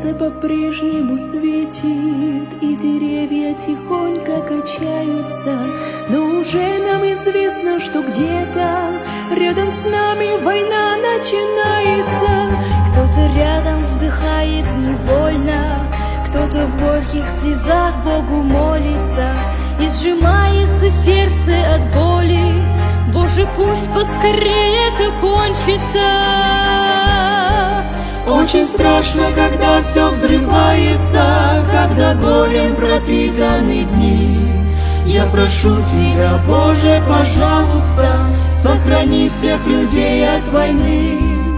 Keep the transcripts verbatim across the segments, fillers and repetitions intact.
солнце по-прежнему светит, и деревья тихонько качаются, но уже нам известно, что где-то рядом с нами война начинается. Кто-то рядом вздыхает невольно, кто-то в горьких слезах Богу молится, и сжимается сердце от боли. Боже, пусть поскорее это кончится. Очень страшно, когда все взрывается, когда горем пропитаны дни. Я прошу Тебя, Боже, пожалуйста, сохрани всех людей от войны.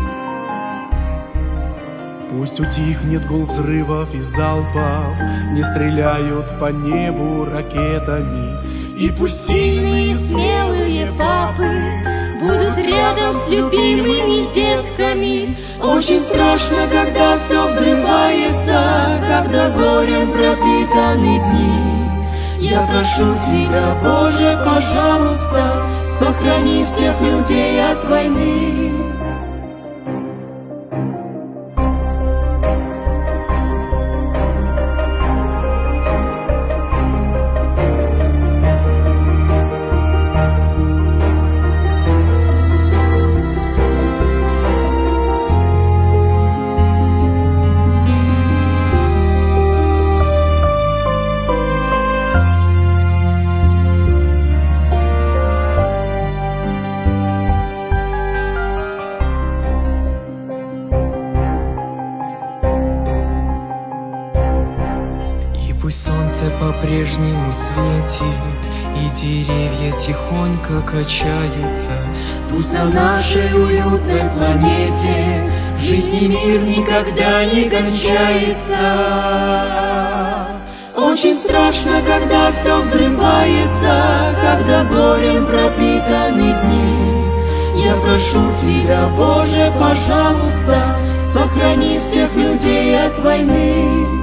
Пусть утихнет гул взрывов и залпов, не стреляют по небу ракетами. И пусть сильные и смелые папы будут рядом с любимыми детками. Очень страшно, когда все взрывается, когда горем пропитаны дни. Я прошу Тебя, Боже, пожалуйста, сохрани всех людей от войны. Пусть солнце по-прежнему светит, и деревья тихонько качаются. Пусть на нашей уютной планете жизнь и мир никогда не кончается. Очень страшно, когда все взрывается, когда горем пропитаны дни. Я прошу Тебя, Боже, пожалуйста, сохрани всех людей от войны.